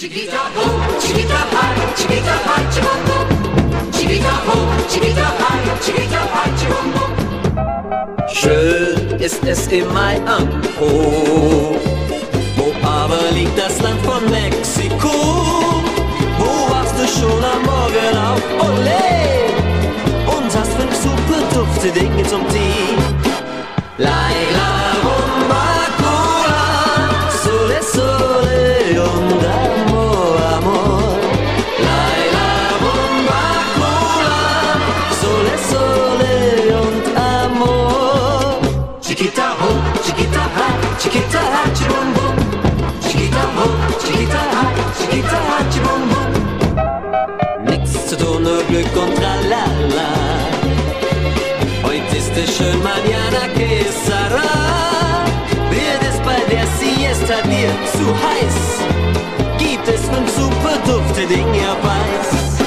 Chiquita ho, chiquita hai, chiquita hai, chibum. Chiquita ho, chiquita hai, chiquita hai, chibum. Schön ist es im Mai am Po. Wo aber liegt das Land von Mexiko? Wo warst du schon am Morgen auf Olé? Und hast 5 super dufte Dinge zum Tee. Laila, Rumba, Cola, Sole, Sole und Amor, Amor. Laila, Rumba, Cola, Sole, Sole und Amor. Chiquita ho, chiquita hai, chiquita hai, chibum bum. Chiquita ho, chiquita hai, chiquita hai, chibum bum. Nichts zu tun, nur Glück und Tralala. Heute ist es schön, mañana que será. Wird es bei der Siesta dir zu heiß? Gibt es 5 super dufte Dinge auf Eis?